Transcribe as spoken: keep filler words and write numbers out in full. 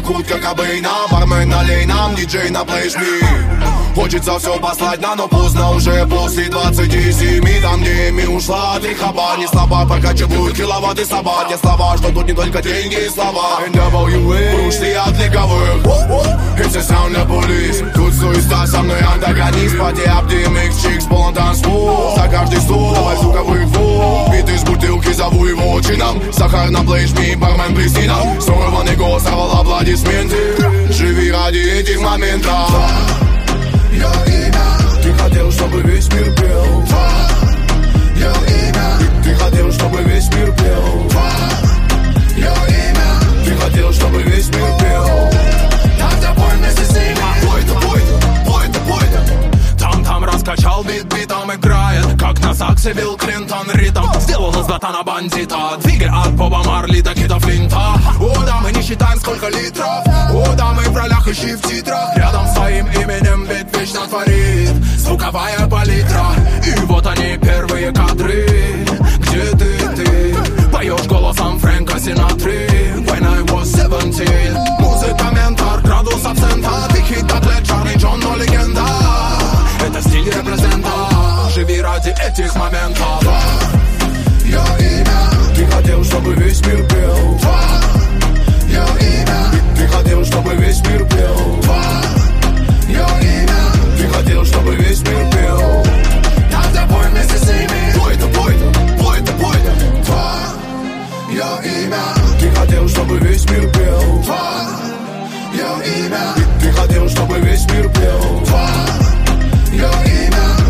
текут, как Кобейна. Бармен налей нам, диджей наплей жми. Хочется все послать на, но поздно уже после двадцати семи. Там, где Эми ушла, три хаба не слаба, прокачивают киловатты собак. Не слова, что тут не только деньги и слова. эн дабл ю эй, ушли от лиговых. Это саунд для полис. Тут суета, со мной антагонист. Пати ап, ди эм икс, чикс, полон танцпол. За каждый стол, давай звуковых вол. Бит из бутылки, зову его чином. Сахар на плей жми, бармен плесни нам. Сорванный голос сорвал аплодисменты. Живи ради этих моментов. Ее имя. Ты хотел, чтобы весь мир пел. Ее имя. Ты, ты хотел, чтобы весь мир пел. Ее имя. Ты хотел, чтобы весь мир пел. Тогда пой вместе с ними. Пой-то, пой-то, пой-то, пой-то. Там-там раскачал бит, битом играет, как на саксе Билл Клинтон ритм. Сделал из ботана бандита. Двигай от Боба Марли до Кида Флинта. О, да, мы не считаем, сколько литров. О, да, мы в ролях, ищи в титрах. Рядом с своим именем бит вечно творит звуковая палитра. И вот они, первые кадры. Где ты, ты? Поешь голосом Фрэнка Синатры. When I was seventeen. Музыка, ментор, градус абсента. Ты хит, атлет, Чарли Джон, но легенда. Это стиль репрезента. Живи ради этих моментов. Ее имя. Ты хотел, чтобы весь мир пел. Ее имя. Ты хотел, чтобы весь мир пел. Ее имя. Ты хотел, чтобы весь мир пел. Тогда пой вместе с ними. Пой-то, пой-то, пой-то, пой-то. Ее имя. Ты хотел, чтобы весь мир пел. Ее имя. Ты хотел, чтобы весь мир пел. Ее имя.